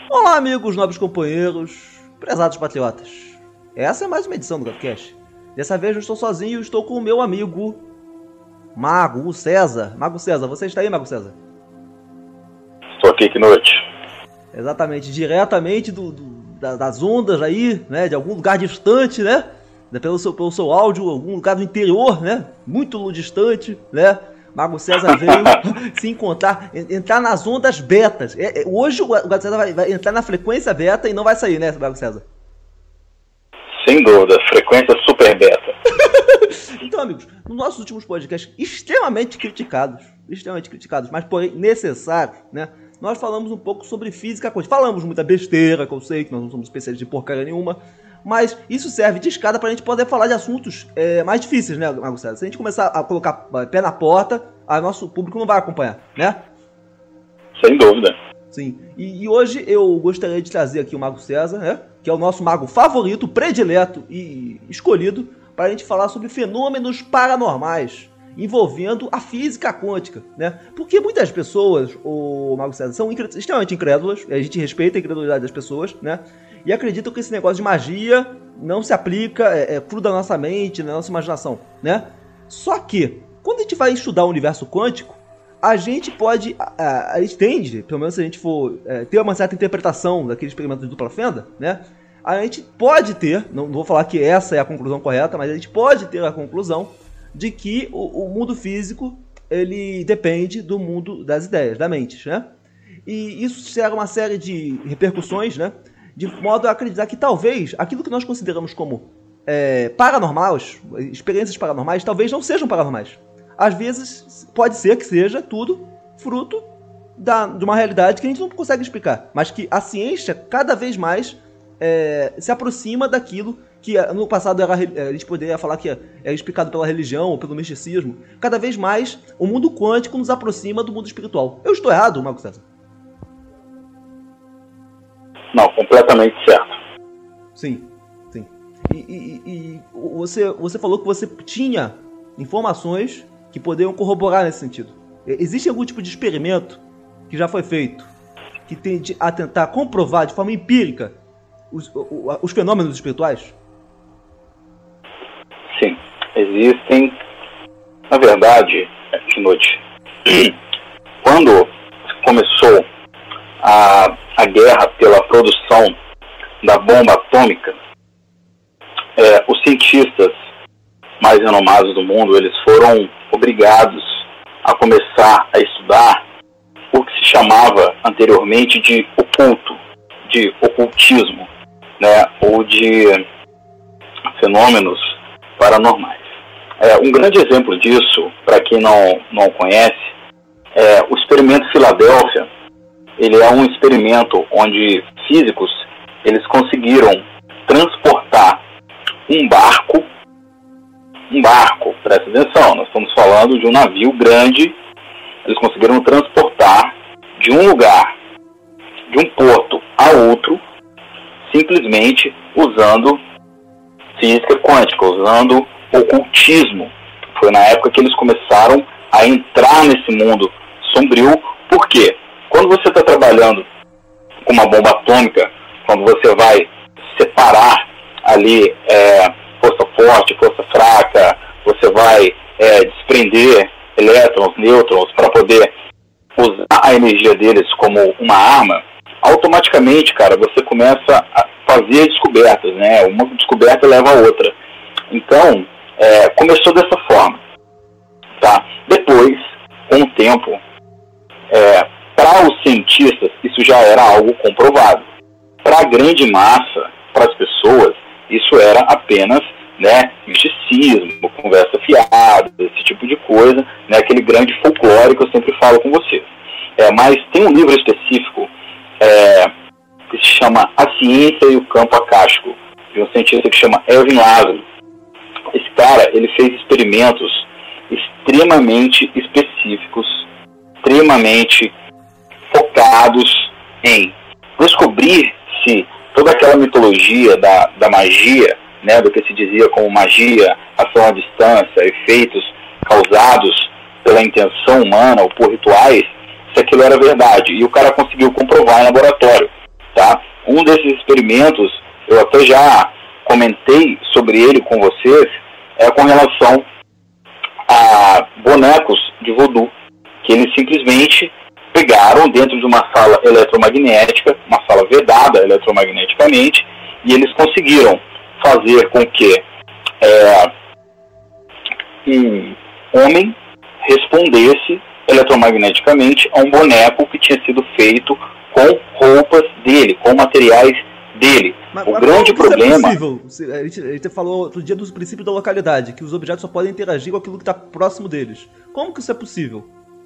Olá, amigos, nobres companheiros, prezados patriotas. Essa é mais uma edição do GotoCast. Dessa vez não estou sozinho, estou com o meu amigo Mago César. Mago César, você está aí, Mago César? Estou aqui, que noite. Exatamente, diretamente das ondas aí, né, de algum lugar distante, né? Pelo seu áudio, algum lugar do interior, né? Muito distante, né? Mago César veio se encontrar, entrar nas ondas betas. Hoje o Mago César vai entrar na frequência beta e não vai sair, né, Mago César? Sem dúvida, frequência super beta. Então, amigos, nos nossos últimos podcasts extremamente criticados, mas porém necessários, né? Nós falamos um pouco sobre física quântica. Falamos muita besteira, que eu sei que nós não somos especialistas de porcaria nenhuma, mas isso serve de escada pra gente poder falar de assuntos mais difíceis, né, Mago César? Se a gente começar a colocar pé na porta, aí nosso público não vai acompanhar, né? Sem dúvida. Sim. E hoje eu gostaria de trazer aqui o Mago César, né? Que é o nosso mago favorito, predileto e escolhido para a gente falar sobre fenômenos paranormais envolvendo a física quântica, né? Porque muitas pessoas, o Mago César, são extremamente incrédulas, a gente respeita a incredulidade das pessoas, né? E acreditam que esse negócio de magia não se aplica, é fruto da nossa mente, da nossa imaginação, né? Só que, quando a gente vai estudar o universo quântico, a gente pode, a gente tende, pelo menos se a gente for ter uma certa interpretação daquele experimento de dupla fenda, né? A gente pode ter, não vou falar que essa é a conclusão correta, mas a gente pode ter a conclusão de que o mundo físico, ele depende do mundo das ideias, da mente, né? E isso gera uma série de repercussões, né? De modo a acreditar que talvez aquilo que nós consideramos como paranormais, experiências paranormais, talvez não sejam paranormais. Às vezes pode ser que seja tudo fruto de uma realidade que a gente não consegue explicar, mas que a ciência cada vez mais se aproxima daquilo que no passado a gente poderia falar que é explicado pela religião ou pelo misticismo. Cada vez mais o mundo quântico nos aproxima do mundo espiritual. Eu estou errado, Mago César? Não, completamente certo. Sim. E você falou que você tinha informações que poderiam corroborar nesse sentido. Existe algum tipo de experimento que já foi feito que tende a tentar comprovar de forma empírica os fenômenos espirituais? Sim, existem. Na verdade, de noite, quando começou a guerra pela produção da bomba atômica, os cientistas mais renomados do mundo, eles foram obrigados a começar a estudar o que se chamava anteriormente de oculto, de ocultismo, né, ou de fenômenos paranormais. Um grande exemplo disso, para quem não conhece, o experimento Filadélfia. Ele é um experimento onde físicos eles conseguiram transportar um barco, presta atenção, nós estamos falando de um navio grande, eles conseguiram transportar de um lugar, de um porto a outro, simplesmente usando física quântica, usando ocultismo. Foi na época que eles começaram a entrar nesse mundo sombrio. Por quê? Quando você está trabalhando com uma bomba atômica, quando você vai separar ali força forte, força fraca, você vai desprender elétrons, nêutrons, para poder usar a energia deles como uma arma, automaticamente, cara, você começa a fazer descobertas, né? Uma descoberta leva a outra. Então, começou dessa forma, tá? Depois, com o tempo, para os cientistas, isso já era algo comprovado. Para a grande massa, para as pessoas, isso era apenas, né, misticismo, conversa fiada, esse tipo de coisa, né, aquele grande folclore que eu sempre falo com vocês. Mas tem um livro específico que se chama A Ciência e o Campo Acástico, de um cientista que chama Erwin Laszlo. Esse cara, ele fez experimentos extremamente específicos, extremamente focados em descobrir se toda aquela mitologia da magia, né, do que se dizia como magia, ação à distância, efeitos causados pela intenção humana ou por rituais, se aquilo era verdade. E o cara conseguiu comprovar em laboratório, tá? um desses experimentos, eu até já comentei sobre ele com vocês, é com relação a bonecos de voodoo, que eles simplesmente pegaram dentro de uma sala eletromagnética, uma sala vedada eletromagneticamente, e eles conseguiram fazer com que um homem respondesse eletromagneticamente a um boneco que tinha sido feito com roupas dele, com materiais dele. Mas grande problema... É possível? A gente falou outro dia do princípio da localidade, que os objetos só podem interagir com aquilo que está próximo deles. Como que isso é possível?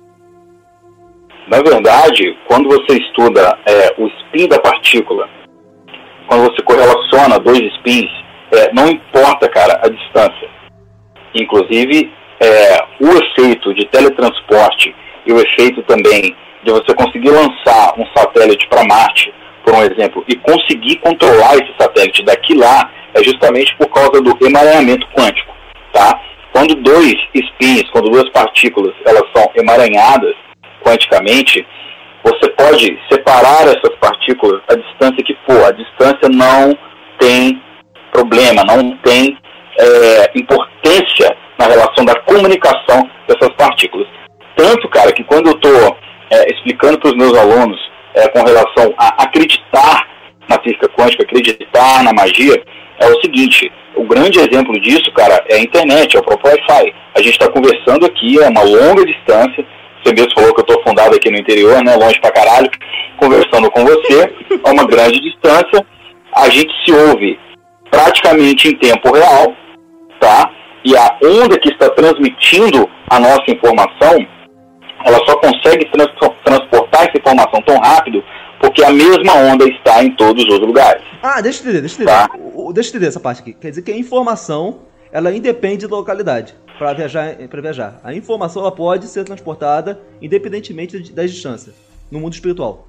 Na verdade, quando você estuda o spin da partícula, quando você correlaciona dois spins, não importa, cara, a distância. Inclusive, o efeito de teletransporte e o efeito também de você conseguir lançar um satélite para Marte, por um exemplo, e conseguir controlar esse satélite daqui lá, é justamente por causa do emaranhamento quântico, tá? Quando dois spins, quando duas partículas, elas são emaranhadas quanticamente, você pode separar essas partículas a distância que for. A distância não tem problema, não tem importância na relação da comunicação dessas partículas. Tanto, cara, que quando eu estou explicando para os meus alunos com relação a acreditar na física quântica, acreditar na magia, é o seguinte: o grande exemplo disso, cara, é a internet, é o próprio Wi-Fi. A gente está conversando aqui a uma longa distância. Você mesmo falou que eu estou fundado aqui no interior, né, longe pra caralho, conversando com você a uma grande distância. A gente se ouve praticamente em tempo real, tá? E a onda que está transmitindo a nossa informação, ela só consegue transportar essa informação tão rápido porque a mesma onda está em todos os lugares. Ah, deixa eu entender. Tá? Deixa eu entender essa parte aqui. Quer dizer que a informação, ela independe da localidade para viajar. A informação, ela pode ser transportada independentemente da distância, no mundo espiritual.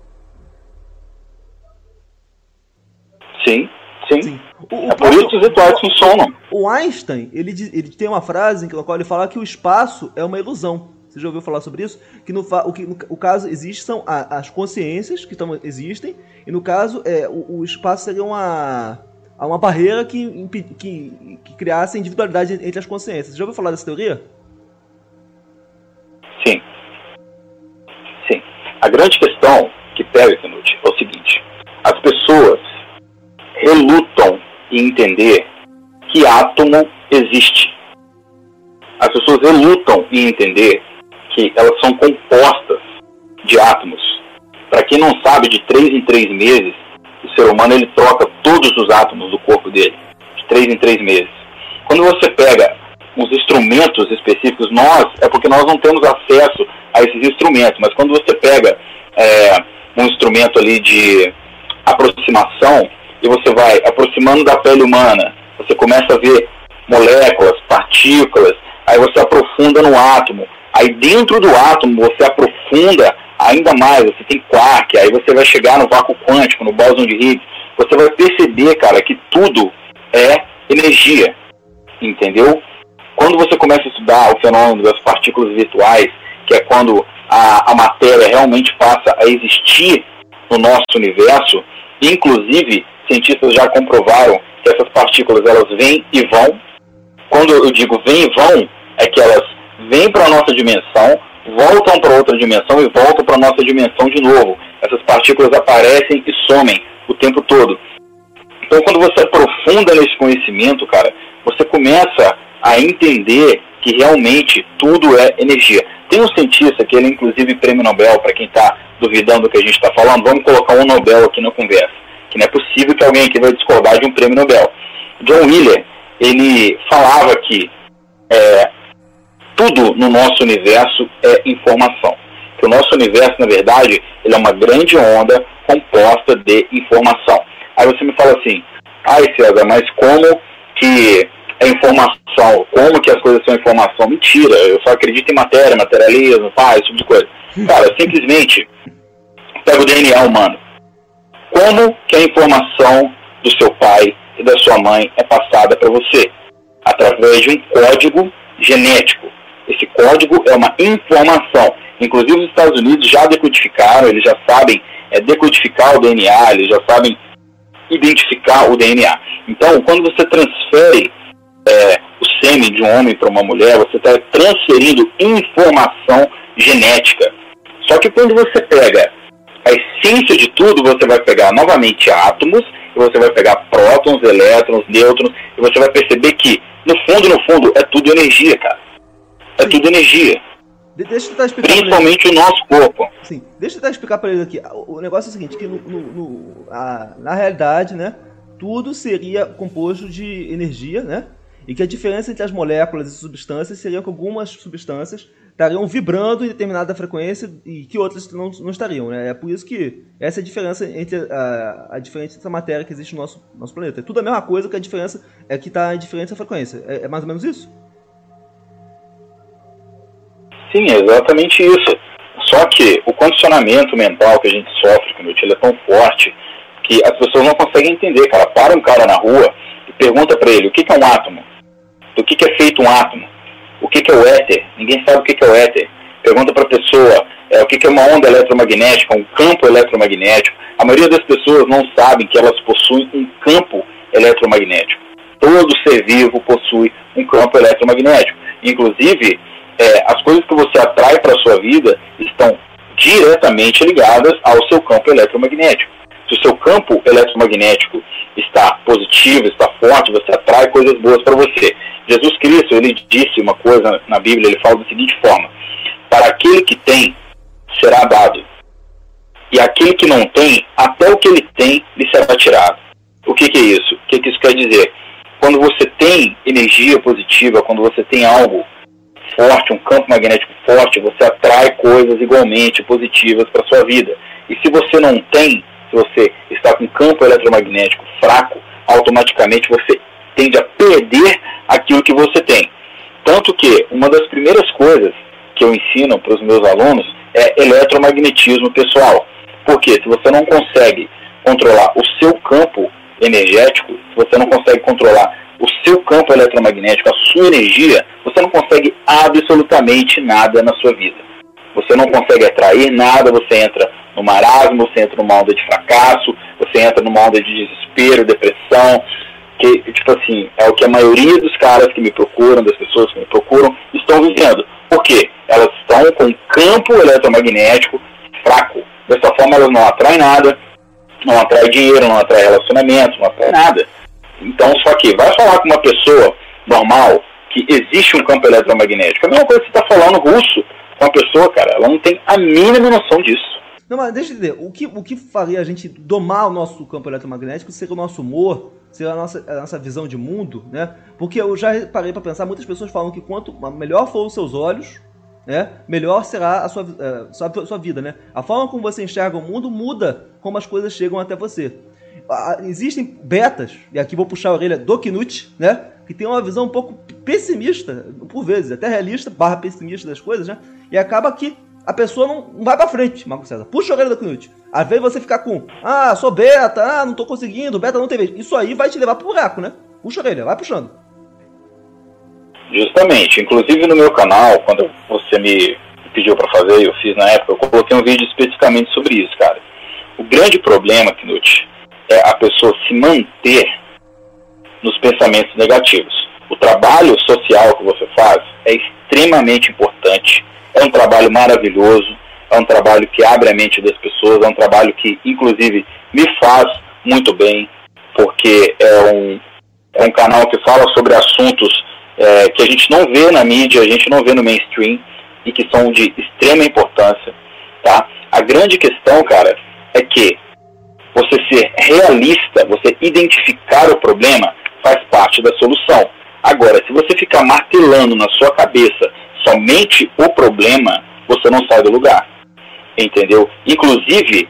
Sim. Por isso que os rituais funcionam. O Einstein, ele tem uma frase na qual ele fala que o espaço é uma ilusão. Você já ouviu falar sobre isso? Que o caso existe são as consciências que existem, e no caso o espaço seria uma barreira que criasse a individualidade entre as consciências. Você já ouviu falar dessa teoria? Sim. A grande questão que pega, Canute, é o seguinte: as pessoas relutam em entender que átomo existe. As pessoas relutam em entender que elas são compostas de átomos. Para quem não sabe, de 3 em 3 meses, o ser humano ele troca todos os átomos do corpo dele, de 3 em 3 meses. Quando você pega uns instrumentos específicos, é porque nós não temos acesso a esses instrumentos, mas quando você pega um instrumento ali de aproximação, e você vai aproximando da pele humana, você começa a ver moléculas, partículas, aí você aprofunda no átomo, aí dentro do átomo você aprofunda ainda mais, você tem quark, aí você vai chegar no vácuo quântico, no bóson de Higgs, você vai perceber, cara, que tudo é energia, entendeu? Quando você começa a estudar o fenômeno das partículas virtuais, que é quando a matéria realmente passa a existir no nosso universo, inclusive cientistas já comprovaram que essas partículas elas vêm e vão. Quando eu digo vêm e vão, é que elas vêm para a nossa dimensão, voltam para outra dimensão e voltam para a nossa dimensão de novo. Essas partículas aparecem e somem o tempo todo. Então, quando você aprofunda nesse conhecimento, cara, você começa a entender que realmente tudo é energia. Tem um cientista que ele, inclusive, prêmio Nobel, para quem está duvidando do que a gente está falando, vamos colocar um Nobel aqui na conversa, que não é possível que alguém aqui vai discordar de um prêmio Nobel. John Wheeler, ele falava que tudo no nosso universo é informação. Que o nosso universo, na verdade, ele é uma grande onda composta de informação. Aí você me fala assim: ai, César, mas como que é informação? Como que as coisas são informação? Mentira, eu só acredito em matéria, materialismo, esse tipo de coisa. Cara, simplesmente pega o DNA humano. Como que a informação do seu pai e da sua mãe é passada para você? Através de um código genético. Esse código é uma informação. Inclusive os Estados Unidos já decodificaram, eles já sabem decodificar o DNA, eles já sabem identificar o DNA. Então, quando você transfere o sêmen de um homem para uma mulher, você está transferindo informação genética. Só que quando você pega a essência de tudo, você vai pegar novamente átomos, e você vai pegar prótons, elétrons, nêutrons, e você vai perceber que, no fundo, é tudo energia, cara. É tudo energia. Deixa eu tentar explicar. Principalmente o nosso corpo. Sim, deixa eu tentar explicar para eles aqui. O negócio é o seguinte, que na realidade, né, tudo seria composto de energia, né? E que a diferença entre as moléculas e substâncias seria que algumas substâncias estariam vibrando em determinada frequência e que outras não estariam, né? É por isso que essa é a diferença entre a diferença entre a matéria que existe no nosso planeta. É tudo a mesma coisa, que a diferença é que está em diferente frequência. É mais ou menos isso? Sim, é exatamente isso. Só que o condicionamento mental que a gente sofre, ele é tão forte que as pessoas não conseguem entender, cara. Para um cara na rua e pergunta para ele o que é um átomo, do que é feito um átomo, o que é o éter, ninguém sabe o que é o éter. Pergunta para a pessoa o que é uma onda eletromagnética, um campo eletromagnético. A maioria das pessoas não sabem que elas possuem um campo eletromagnético. Todo ser vivo possui um campo eletromagnético. Inclusive, as coisas que você atrai para a sua vida estão diretamente ligadas ao seu campo eletromagnético. Se o seu campo eletromagnético está positivo, está forte, você atrai coisas boas para você. Jesus Cristo, ele disse uma coisa na Bíblia, ele fala da seguinte forma: para aquele que tem, será dado. E aquele que não tem, até o que ele tem, lhe será tirado. O que é isso? O que isso quer dizer? Quando você tem energia positiva, quando você tem algo forte, um campo magnético forte, você atrai coisas igualmente positivas para a sua vida. E se você não tem, se você está com um campo eletromagnético fraco, automaticamente você tende a perder aquilo que você tem. Tanto que uma das primeiras coisas que eu ensino para os meus alunos é eletromagnetismo pessoal. Porque se você não consegue controlar o seu campo energético, se você não consegue controlar o seu campo eletromagnético, a sua energia, você não consegue absolutamente nada na sua vida. Você não consegue atrair nada, você entra no marasmo, você entra numa onda de fracasso, você entra numa onda de desespero, depressão, que, tipo assim, é o que a maioria dos caras que me procuram, das pessoas que me procuram, estão vivendo. Por quê? Elas estão com um campo eletromagnético fraco. Dessa forma, elas não atraem nada, não atraem dinheiro, não atraem relacionamento, não atraem nada. Então, só que vai falar com uma pessoa normal que existe um campo eletromagnético. É a mesma coisa que você está falando russo com uma pessoa, cara. Ela não tem a mínima noção disso. Não, mas deixa eu entender. O que faria a gente domar o nosso campo eletromagnético seria o nosso humor, seria a nossa visão de mundo, né? Porque eu já parei para pensar, muitas pessoas falam que quanto melhor for os seus olhos, né, melhor será a sua vida, né? A forma como você enxerga o mundo muda como as coisas chegam até você. Existem betas, e aqui vou puxar a orelha do Knut, né, que tem uma visão um pouco pessimista, por vezes, até realista, / pessimista das coisas, né, e acaba que a pessoa não vai pra frente, Marco César. Puxa a orelha do Knut. Às vezes você ficar com, sou beta, não tô conseguindo, beta não tem vez. Isso aí vai te levar pro buraco, né? Puxa a orelha, vai puxando. Justamente, inclusive no meu canal, quando você me pediu pra fazer, eu fiz na época, eu coloquei um vídeo especificamente sobre isso, cara. O grande problema, Knut, é a pessoa se manter nos pensamentos negativos. O trabalho social que você faz é extremamente importante, é um trabalho maravilhoso, é um trabalho que abre a mente das pessoas, é um trabalho que, inclusive, me faz muito bem, porque é um canal que fala sobre assuntos que a gente não vê na mídia, a gente não vê no mainstream, e que são de extrema importância, tá? A grande questão, cara, é que você ser realista, você identificar o problema, faz parte da solução. Agora, se você ficar martelando na sua cabeça somente o problema, você não sai do lugar. Entendeu? Inclusive,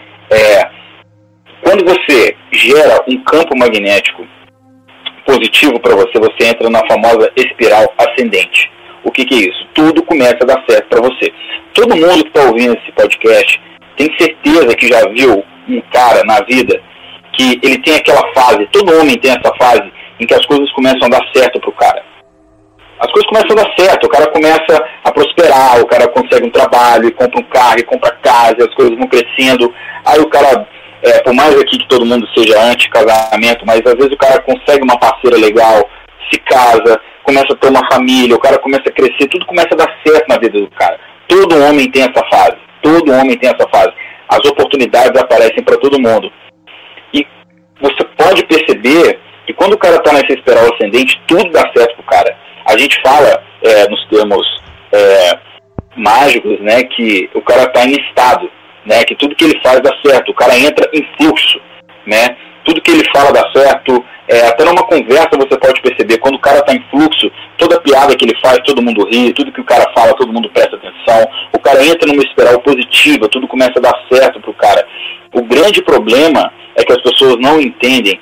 quando você gera um campo magnético positivo para você, você entra na famosa espiral ascendente. O que é isso? Tudo começa a dar certo para você. Todo mundo que está ouvindo esse podcast tem certeza que já viu um cara na vida que ele tem aquela fase, todo homem tem essa fase em que as coisas começam a dar certo pro cara. As coisas começam a dar certo, o cara começa a prosperar, o cara consegue um trabalho, e compra um carro, e compra casa, as coisas vão crescendo, aí o cara por mais aqui que todo mundo seja anti-casamento, mas às vezes o cara consegue uma parceira legal, se casa, começa a ter uma família, o cara começa a crescer, tudo começa a dar certo na vida do cara. Todo homem tem essa fase, todo homem tem essa fase. As oportunidades aparecem para todo mundo. E você pode perceber que quando o cara está nessa espiral ascendente, tudo dá certo pro cara. A gente fala, nos termos mágicos, né, que o cara está em estado, né, que tudo que ele faz dá certo, o cara entra em fluxo, né, tudo que ele fala dá certo, até numa conversa você pode perceber, quando o cara está em fluxo, toda piada que ele faz, todo mundo ri, tudo que o cara fala, todo mundo presta atenção, o cara entra numa espiral positiva, tudo começa a dar certo pro cara. O grande problema é que as pessoas não entendem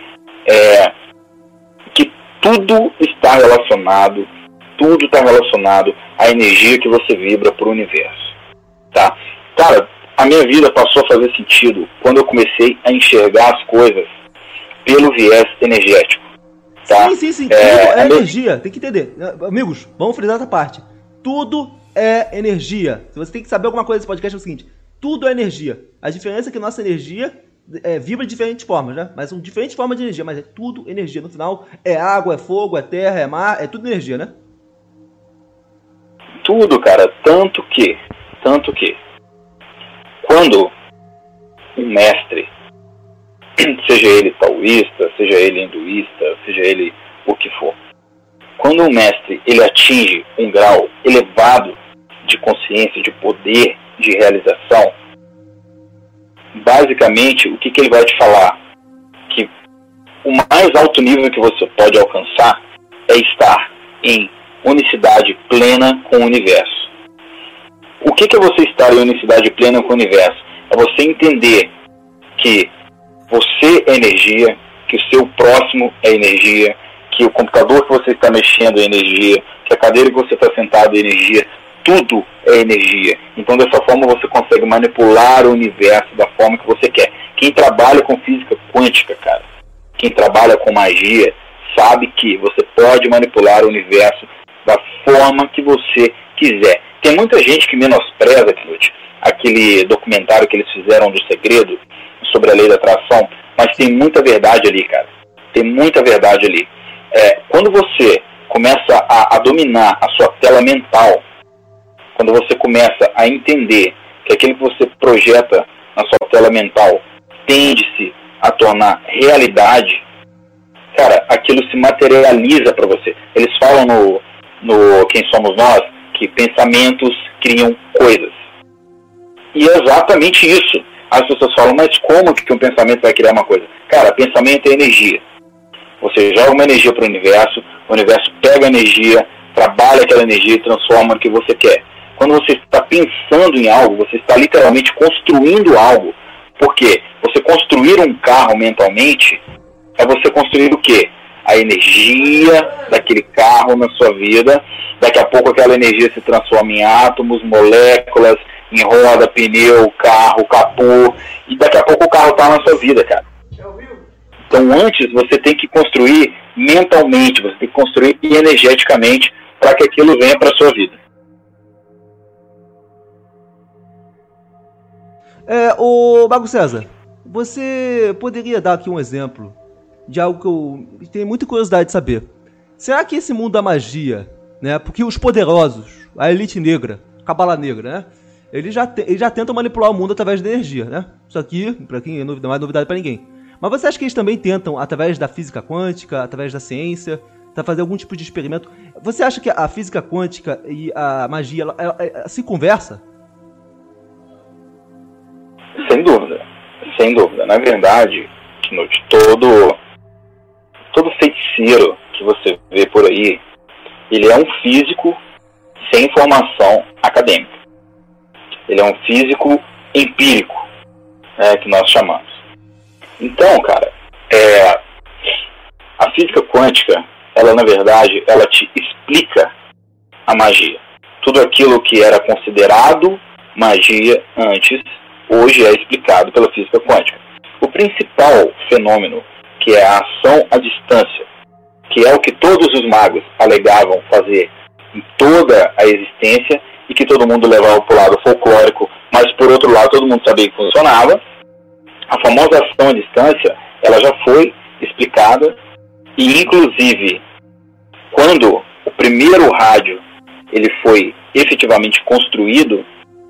que tudo está relacionado à energia que você vibra pro universo, tá? Cara, a minha vida passou a fazer sentido quando eu comecei a enxergar as coisas pelo viés energético, tá? Sim, tudo é energia, tem que entender. Amigos, vamos frisar essa parte. Tudo é energia. Se você tem que saber alguma coisa desse podcast é o seguinte, tudo é energia. A diferença é que nossa energia vibra de diferentes formas, né? Mas são diferentes formas de energia, mas é tudo energia. No final, é água, é fogo, é terra, é mar, é tudo energia, né? Tudo, cara, tanto que quando um mestre, seja ele taoísta, seja ele hinduísta, seja ele o que for, quando um mestre ele atinge um grau elevado de consciência, de poder, de realização, basicamente o que ele vai te falar? Que o mais alto nível que você pode alcançar é estar em unicidade plena com o universo. O que é você estar em unicidade plena com o universo? É você entender que você é energia, que o seu próximo é energia, que o computador que você está mexendo é energia, que a cadeira que você está sentado é energia, tudo é energia. Então dessa forma você consegue manipular o universo da forma que você quer. Quem trabalha com física quântica, cara, quem trabalha com magia, sabe que você pode manipular o universo da forma que você quiser. Tem muita gente que menospreza, Knut, aquele documentário que eles fizeram do Segredo, sobre a lei da atração, mas tem muita verdade ali, cara. Tem muita verdade ali. Quando você começa a dominar a sua tela mental, quando você começa a entender que aquilo que você projeta na sua tela mental tende-se a tornar realidade, cara, aquilo se materializa para você. Eles falam no Quem Somos Nós que pensamentos criam coisas. E é exatamente isso. As pessoas falam, mas como que um pensamento vai criar uma coisa? Cara, pensamento é energia. Você joga uma energia para o universo pega a energia, trabalha aquela energia e transforma no que você quer. Quando você está pensando em algo, você está literalmente construindo algo. Por quê? Você construir um carro mentalmente é você construir o quê? A energia daquele carro na sua vida. Daqui a pouco aquela energia se transforma em átomos, moléculas, em roda, pneu, carro, capô, e daqui a pouco o carro está na sua vida, cara. Então antes você tem que construir mentalmente, você tem que construir energeticamente para que aquilo venha para a sua vida. Ô Mago César, você poderia dar aqui um exemplo de algo que eu tenho muita curiosidade de saber. Será que esse mundo da magia, né, porque os poderosos, a elite negra, a cabala negra, né, eles já tentam manipular o mundo através da energia, né? Isso aqui, pra quem não é novidade pra ninguém. Mas você acha que eles também tentam, através da física quântica, através da ciência, fazer algum tipo de experimento? Você acha que a física quântica e a magia, ela se conversa? Sem dúvida. Sem dúvida. Na verdade, Knut, todo feiticeiro que você vê por aí, ele é um físico sem formação acadêmica. Ele é um físico empírico, que nós chamamos. Então, cara, a física quântica, ela na verdade, ela te explica a magia. Tudo aquilo que era considerado magia antes, hoje é explicado pela física quântica. O principal fenômeno, que é a ação à distância, que é o que todos os magos alegavam fazer em toda a existência, e que todo mundo levava para o lado folclórico, mas por outro lado todo mundo sabia que funcionava, A famosa ação à distância, ela já foi explicada e, inclusive, quando o primeiro rádio ele foi efetivamente construído,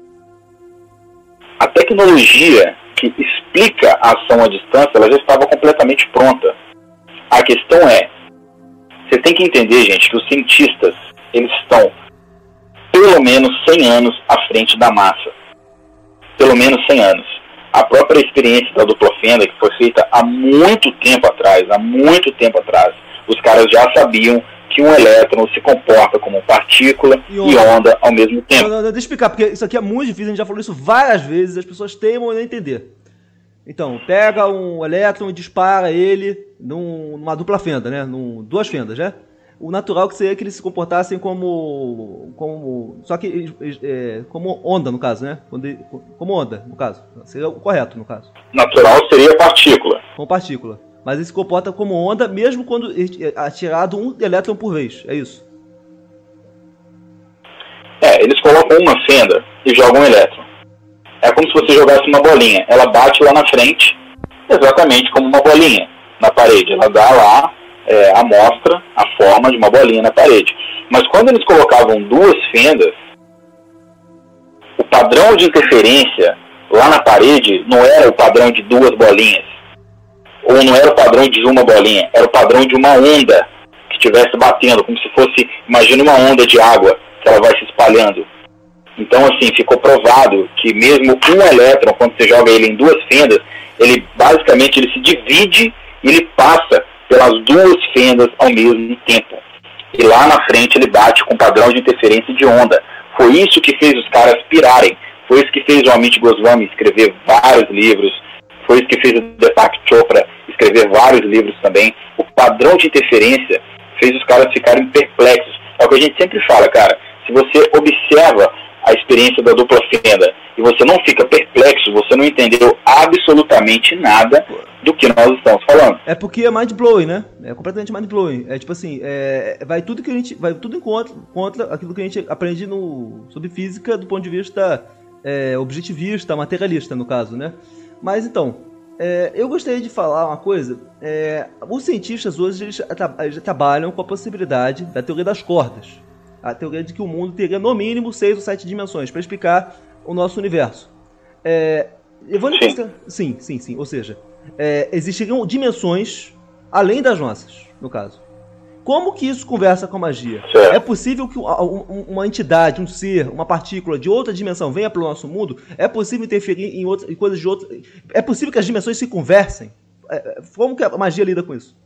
a tecnologia que explica a ação à distância, ela já estava completamente pronta. A questão é, você tem que entender, gente, que os cientistas, eles estão pelo menos 100 anos à frente da massa. Pelo menos 100 anos. A própria experiência da dupla fenda, que foi feita há muito tempo atrás, os caras já sabiam que um elétron se comporta como partícula e onda ao mesmo tempo. Deixa eu explicar, porque isso aqui é muito difícil, a gente já falou isso várias vezes, as pessoas teimam em não entender. Então, pega um elétron e dispara ele numa dupla fenda, né? Duas fendas, né? O natural que seria que eles se comportassem como onda, no caso, né? Como onda, no caso. Seria o correto, no caso. Natural seria partícula. Como partícula. Mas ele se comporta como onda mesmo quando é atirado um elétron por vez, é isso? Eles colocam uma fenda e jogam um elétron. É como se você jogasse uma bolinha. Ela bate lá na frente, exatamente como uma bolinha na parede. Ela dá lá a mostra, a forma de uma bolinha na parede. Mas quando eles colocavam duas fendas, o padrão de interferência lá na parede não era o padrão de duas bolinhas, ou não era o padrão de uma bolinha, era o padrão de uma onda que estivesse batendo, como se fosse, imagina uma onda de água, que ela vai se espalhando. Então, assim, ficou provado que mesmo um elétron, quando você joga ele em duas fendas, ele basicamente ele se divide e ele passa pelas duas fendas ao mesmo tempo. E lá na frente ele bate com padrão de interferência de onda. Foi isso que fez os caras pirarem. Foi isso que fez o Amit Goswami escrever vários livros. Foi isso que fez o Deepak Chopra escrever vários livros também. O padrão de interferência fez os caras ficarem perplexos. É o que a gente sempre fala, cara. Se você observa a experiência da dupla fenda e você não fica perplexo, você não entendeu absolutamente nada do que nós estamos falando. É porque é mind-blowing, né? É completamente mind-blowing. É tipo assim, vai tudo em contra aquilo que a gente aprende sobre física do ponto de vista objetivista, materialista, no caso, né? Mas então, eu gostaria de falar uma coisa. Os cientistas hoje eles trabalham com a possibilidade da teoria das cordas. A teoria de que o mundo teria no mínimo 6 ou 7 dimensões para explicar o nosso universo. Sim. Ou seja, existiriam dimensões além das nossas, no caso. Como que isso conversa com a magia? Certo. É possível que uma entidade, um ser, uma partícula de outra dimensão venha para o nosso mundo? É possível interferir em coisas de outra... É possível que as dimensões se conversem? Como que a magia lida com isso?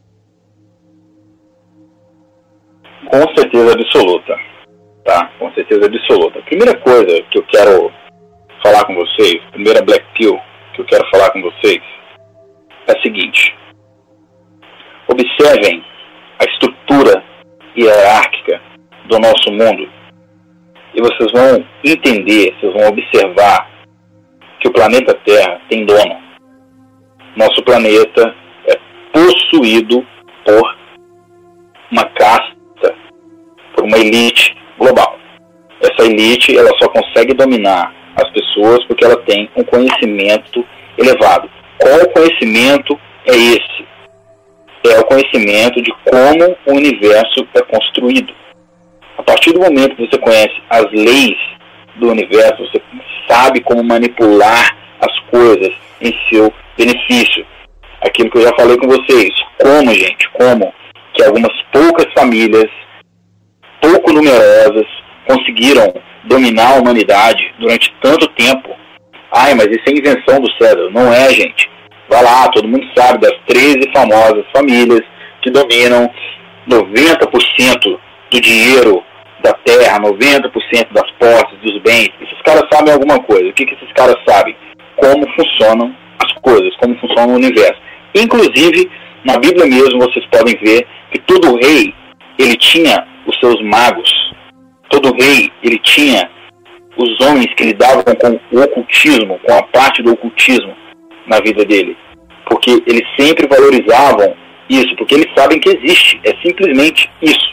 Com certeza absoluta. Tá? Com certeza absoluta. A primeira coisa que eu quero falar com vocês, a primeira Black Pill que eu quero falar com vocês, é a seguinte. Observem a estrutura hierárquica do nosso mundo e vocês vão entender, vocês vão observar que o planeta Terra tem dono. Nosso planeta é possuído por uma casta, por uma elite global. Essa elite ela só consegue dominar as pessoas porque ela tem um conhecimento elevado. Qual conhecimento é esse? É o conhecimento de como o universo é construído. A partir do momento que você conhece as leis do universo, você sabe como manipular as coisas em seu benefício. Aquilo que eu já falei com vocês. Como que algumas poucas famílias, pouco numerosas, conseguiram dominar a humanidade durante tanto tempo. Mas isso é invenção do César. Não é, gente. Vai lá, todo mundo sabe das 13 famosas famílias que dominam 90% do dinheiro da terra, 90% das posses, dos bens. Esses caras sabem alguma coisa. O que esses caras sabem? Como funcionam as coisas, como funciona o universo. Inclusive, na Bíblia mesmo, vocês podem ver que todo rei, ele tinha os seus magos. Todo rei, ele tinha os homens que lidavam com o ocultismo, com a parte do ocultismo na vida dele. Porque eles sempre valorizavam isso, porque eles sabem que existe. É simplesmente isso.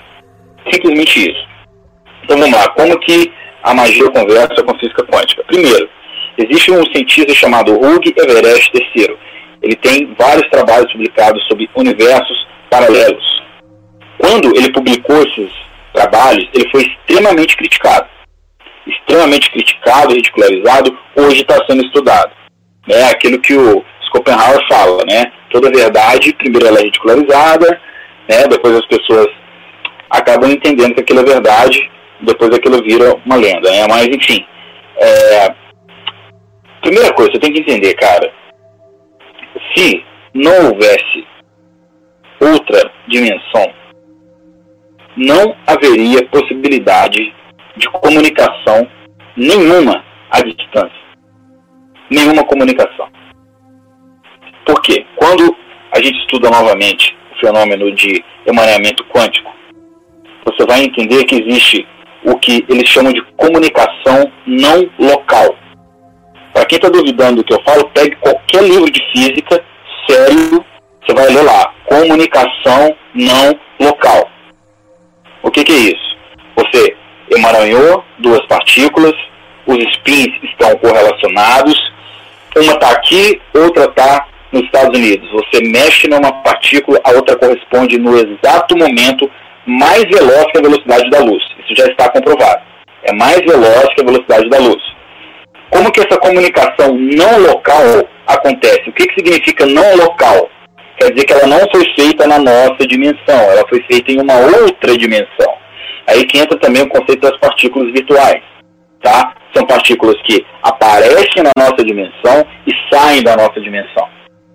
Simplesmente isso. Então vamos lá, como que a magia conversa com a física quântica? Primeiro, Existe um cientista chamado Hugh Everett III. Ele tem vários trabalhos publicados sobre universos paralelos. Quando ele publicou esses trabalhos, ele foi extremamente criticado, ridicularizado. Hoje está sendo estudado. É aquilo que o Schopenhauer fala, né? Toda verdade, primeiro ela é ridicularizada, né? Depois as pessoas acabam entendendo que aquilo é verdade, depois aquilo vira uma lenda, né? Mas, enfim, primeira coisa, você tem que entender, cara, se não houvesse outra dimensão, não haveria possibilidade de comunicação nenhuma à distância. Nenhuma comunicação. Por quê? Quando a gente estuda novamente o fenômeno de emaranhamento quântico, você vai entender que existe o que eles chamam de comunicação não local. Para quem está duvidando do que eu falo, pegue qualquer livro de física sério, você vai ler lá, comunicação não local. O que é isso? Você emaranhou duas partículas, os spins estão correlacionados, uma está aqui, outra está nos Estados Unidos. Você mexe numa partícula, a outra corresponde no exato momento mais veloz que a velocidade da luz. Isso já está comprovado. É mais veloz que a velocidade da luz. Como que essa comunicação não local acontece? O que significa não local? Quer dizer que ela não foi feita na nossa dimensão, ela foi feita em uma outra dimensão. Aí que entra também o conceito das partículas virtuais. Tá? São partículas que aparecem na nossa dimensão e saem da nossa dimensão.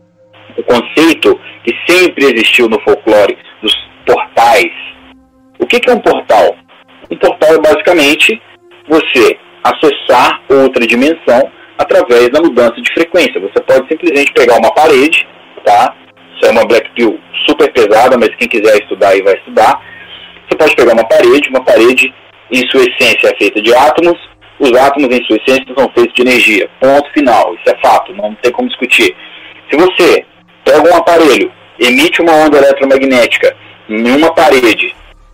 O conceito que sempre existiu no folclore dos portais. O que é um portal? Um portal é basicamente você acessar outra dimensão através da mudança de frequência. Você pode simplesmente pegar uma parede, tá? Isso é uma black pill super pesada, mas quem quiser estudar aí vai estudar. Você pode pegar uma parede em sua essência é feita de átomos, os átomos em sua essência são feitos de energia. Ponto final, isso é fato, não tem como discutir. Se você pega um aparelho, emite uma onda eletromagnética em uma parede,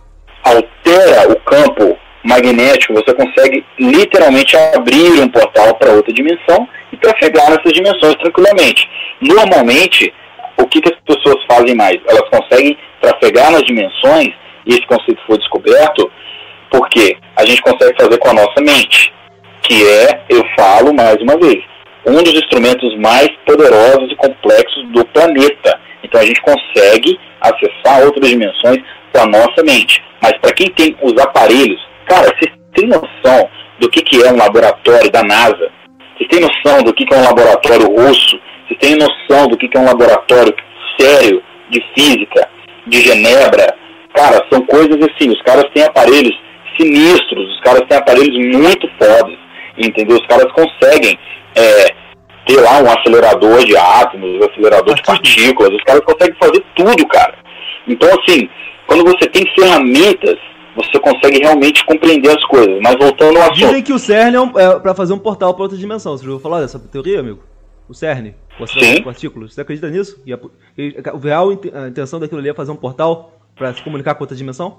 altera o campo magnético, você consegue literalmente abrir um portal para outra dimensão e trafegar nessas dimensões tranquilamente. Normalmente, o que as pessoas fazem mais? Elas conseguem trafegar nas dimensões, e esse conceito foi descoberto, porque a gente consegue fazer com a nossa mente, que é, eu falo mais uma vez, um dos instrumentos mais poderosos e complexos do planeta. Então a gente consegue acessar outras dimensões com a nossa mente. Mas para quem tem os aparelhos, cara, vocês têm noção do que é um laboratório da NASA? Vocês têm noção do que é um laboratório russo? Vocês têm noção do que é um laboratório sério de física, de Genebra? Cara, são coisas assim, os caras têm aparelhos sinistros, os caras têm aparelhos muito fodas, entendeu? Os caras conseguem ter lá um acelerador de átomos, um acelerador de partículas, os caras conseguem fazer tudo, cara. Então, assim, quando você tem ferramentas, você consegue realmente compreender as coisas. Mas voltando ao assunto... Dizem que o CERN é para fazer um portal para outra dimensão. Você já ouviu falar dessa teoria, amigo? O CERN, o acelerador de partículas. Você acredita nisso? E a real intenção daquilo ali é fazer um portal para se comunicar com outra dimensão?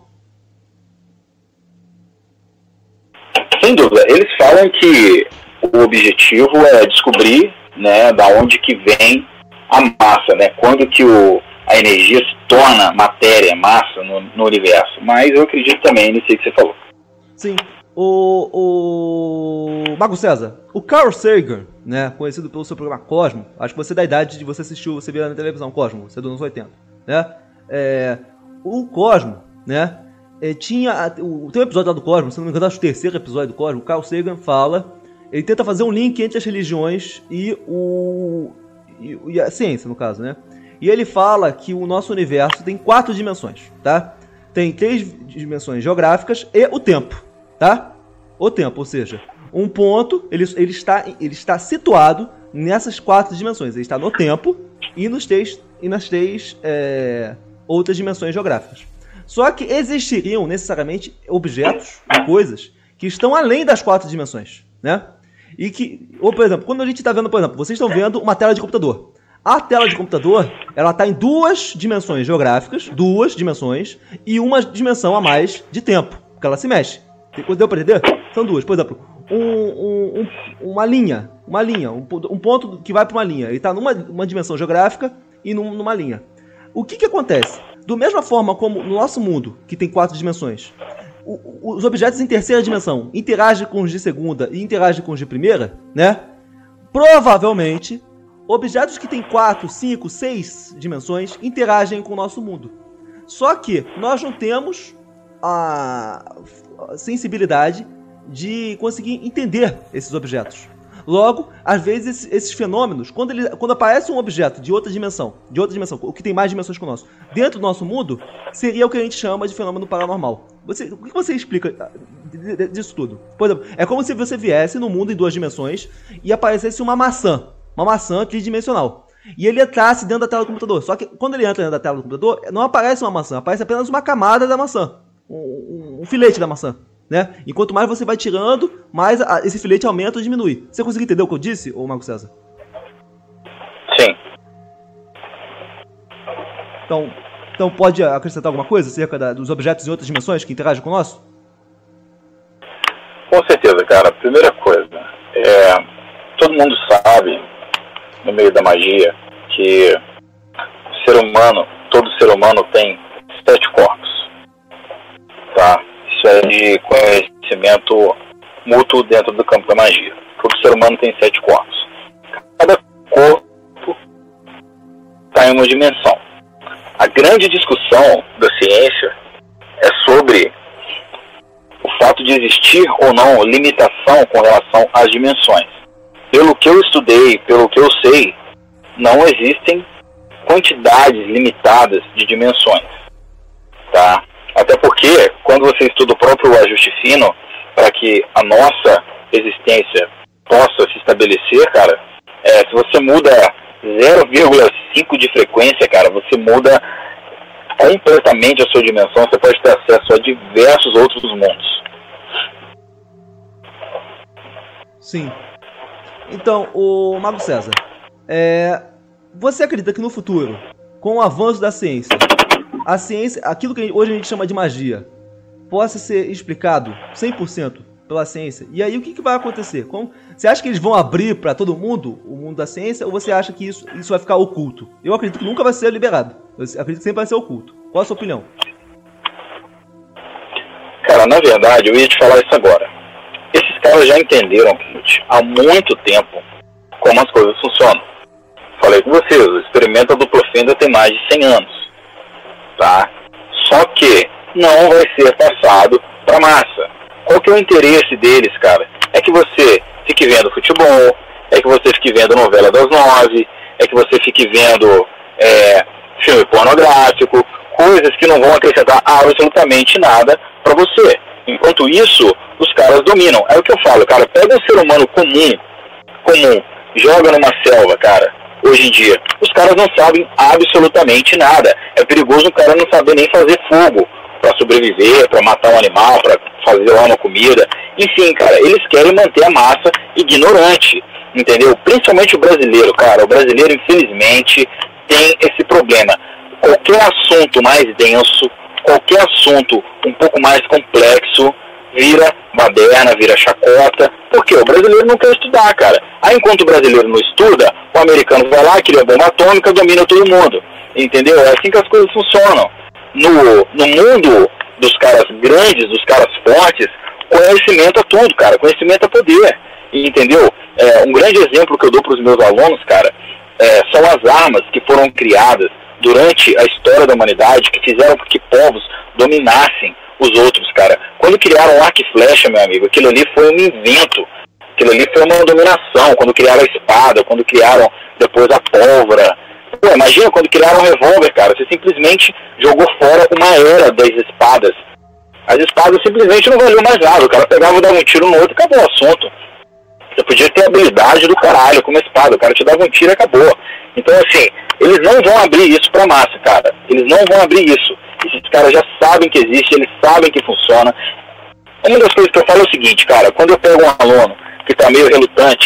Sem dúvida. Eles falam que o objetivo é descobrir, né, da onde que vem a massa, né? Quando que a energia se torna matéria, massa no universo. Mas eu acredito também nisso aí que você falou. Sim. O Mago César, o Carl Sagan, né, conhecido pelo seu programa Cosmo, acho que você é da idade de você assistiu, você via na televisão Cosmo, você é dos anos 80, né? O Cosmo, né, tem um episódio lá do Cosmo, se não me engano, acho que o terceiro episódio do Cosmo, o Carl Sagan fala, ele tenta fazer um link entre as religiões e a ciência, no caso, né? E ele fala que o nosso universo tem 4 dimensões, tá? Tem 3 dimensões geográficas e o tempo, tá? O tempo, ou seja, um ponto, ele está situado nessas 4 dimensões. Ele está no tempo e nas três outras dimensões geográficas. Só que existiriam necessariamente objetos, coisas, que estão além das 4 dimensões, né? E que, ou por exemplo, quando a gente está vendo, por exemplo, vocês estão vendo uma tela de computador. A tela de computador, ela está em 2 dimensões geográficas, 2 dimensões, e uma dimensão a mais de tempo, porque ela se mexe. Deu para entender? São 2. Por exemplo, uma linha, um ponto que vai para uma linha. Ele está numa dimensão geográfica e numa linha. O que acontece? Da mesma forma como no nosso mundo, que tem 4 dimensões, os objetos em terceira dimensão interagem com os de segunda e interagem com os de primeira, né? Provavelmente, objetos que têm 4, 5, 6 dimensões interagem com o nosso mundo. Só que nós não temos a sensibilidade de conseguir entender esses objetos. Logo, às vezes esses fenômenos, quando aparece um objeto de outra dimensão, o que tem mais dimensões que o nosso, dentro do nosso mundo, seria o que a gente chama de fenômeno paranormal. O que você explica disso tudo? Por exemplo, é como se você viesse no mundo em 2 dimensões e aparecesse uma maçã tridimensional. E ele entrasse dentro da tela do computador. Só que quando ele entra dentro da tela do computador, não aparece uma maçã, aparece apenas uma camada da maçã, um filete da maçã. Né? E quanto mais você vai tirando, mais esse filete aumenta ou diminui. Você conseguiu entender o que eu disse, ô Marco César? Sim. Então pode acrescentar alguma coisa acerca dos objetos em outras dimensões que interagem com o nosso? Com certeza, cara. Primeira coisa, todo mundo sabe, no meio da magia, que todo ser humano tem 7 corpos. Tá? Isso é de conhecimento mútuo dentro do campo da magia. Todo ser humano tem 7 corpos. Cada corpo está em uma dimensão. A grande discussão da ciência é sobre o fato de existir ou não limitação com relação às dimensões. Pelo que eu estudei, pelo que eu sei, não existem quantidades limitadas de dimensões. Tá? Até porque, quando você estuda o próprio ajuste fino, para que a nossa existência possa se estabelecer, cara, se você muda 0,5 de frequência, cara, você muda completamente a sua dimensão, você pode ter acesso a diversos outros mundos. Sim. Então, o Mago César, você acredita que no futuro, com o avanço da ciência, a ciência, aquilo que hoje a gente chama de magia, possa ser explicado 100% pela ciência? E aí o que vai acontecer? Você acha que eles vão abrir para todo mundo o mundo da ciência, ou você acha que isso vai ficar oculto? Eu acredito que nunca vai ser liberado. Eu acredito que sempre vai ser oculto. Qual a sua opinião? Cara, na verdade, eu ia te falar isso agora. Esses caras já entenderam há muito tempo como as coisas funcionam. Falei com vocês, o experimento da dupla fenda tem mais de 100 anos. Tá? Só que não vai ser passado para massa. Qual que é o interesse deles, cara? É que você fique vendo futebol, é que você fique vendo novela das 9, é que você fique vendo filme pornográfico, coisas que não vão acrescentar absolutamente nada para você. Enquanto isso, os caras dominam. É o que eu falo, cara, pega um ser humano comum, joga numa selva, cara. Hoje em dia, os caras não sabem absolutamente nada. É perigoso o cara não saber nem fazer fogo para sobreviver, para matar um animal, para fazer lá uma comida. Enfim, cara, eles querem manter a massa ignorante, entendeu? Principalmente o brasileiro, cara. O brasileiro, infelizmente, tem esse problema. Qualquer assunto mais denso, qualquer assunto um pouco mais complexo, vira baderna, vira chacota. Por quê? O brasileiro não quer estudar, cara. Aí, enquanto o brasileiro não estuda, o americano vai lá, cria bomba atômica, domina todo mundo. Entendeu? É assim que as coisas funcionam. No mundo dos caras grandes, dos caras fortes, conhecimento é tudo, cara. Conhecimento é poder. Entendeu? Um grande exemplo que eu dou para os meus alunos, cara, são as armas que foram criadas durante a história da humanidade, que fizeram com que povos dominassem os outros, cara. Quando criaram o arco e flecha, meu amigo, aquilo ali foi um invento. Aquilo ali foi uma dominação. Quando criaram a espada, quando criaram depois a pólvora. Pô, imagina quando criaram o revólver, cara. Você simplesmente jogou fora uma era das espadas. As espadas simplesmente não valiam mais nada. O cara pegava e dava um tiro no outro e acabou o assunto. Você podia ter habilidade do caralho com uma espada. O cara te dava um tiro e acabou. Então, assim, eles não vão abrir isso pra massa, cara. Eles não vão abrir isso. Esses caras já sabem que existe, eles sabem que funciona. Uma das coisas que eu falo é o seguinte, cara. Quando eu pego um aluno que tá meio relutante